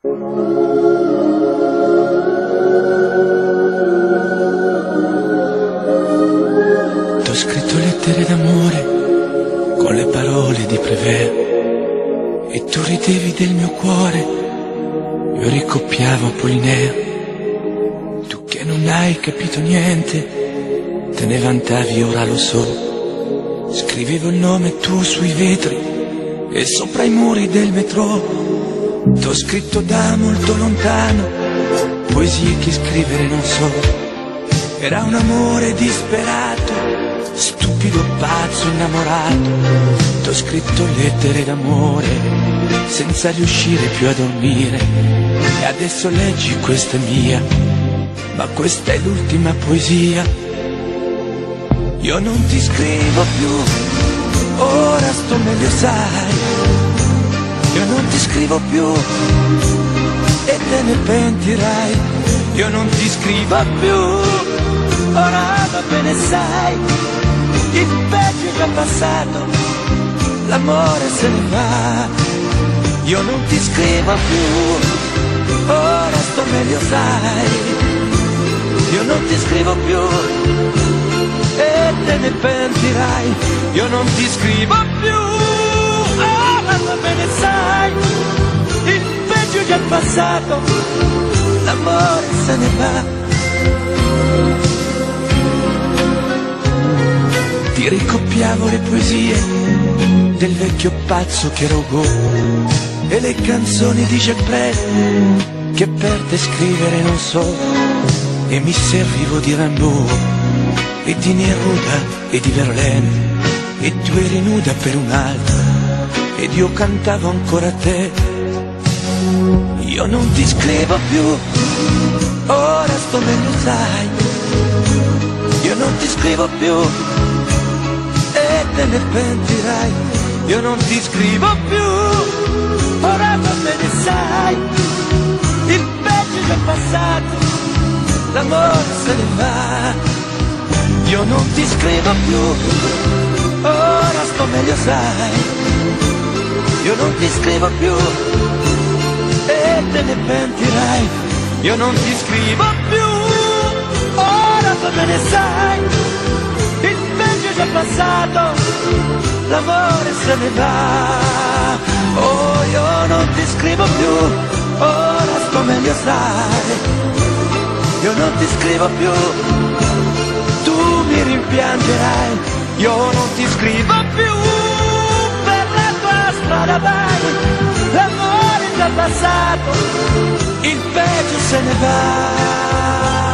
T'ho scritto lettere d'amore con le parole di Prévert e tu ridevi del mio cuore, io ricoppiavo Apollinaire. Tu che non hai capito niente, te ne vantavi, ora lo so. Scrivevo il nome tuo sui vetri e sopra i muri del metro. T'ho scritto da molto lontano poesie che scrivere non so. Era un amore disperato, stupido, pazzo, innamorato. T'ho scritto lettere d'amore senza riuscire più a dormire. E adesso leggi, questa è mia, ma questa è l'ultima poesia. Io non ti scrivo più, ora sto meglio, sai. Io non ti scrivo più e te ne pentirai. Io non ti scrivo più, ora va bene, sai. Il peggio è già passato, l'amore se ne va. Io non ti scrivo più, ora sto meglio, sai. Io non ti scrivo più e te ne pentirai. Io non ti scrivo più, ora va bene, sai. Il peggio è già passato, l'amore se ne va. Ti ricoppiavo le poesie del vecchio pazzo che ero Go e le canzoni di Jacques Brel che per te scrivere non so. E mi servivo di Rimbaud e di Neruda e di Verlaine, e tu eri nuda per un altro ed io cantavo ancora a te. Io non ti scrivo più, ora sto meglio, sai. Io non ti scrivo più e te ne pentirai. Io non ti scrivo più, ora va bene, sai. Il peggio è già passato, l'amore se ne va. Io non ti scrivo più, ora sto meglio, sai. Io non ti scrivo più e te ne pentirai. Io non ti scrivo più, ora va bene, sai. Il peggio è già passato, l'amore se ne va. Oh, io non ti scrivo più, ora sto meglio, sai. Io non ti scrivo più, tu mi rimpiangerai. Io non ti scrivo più, per la tua strada vai. L'amore è già passato, il peggio se ne va.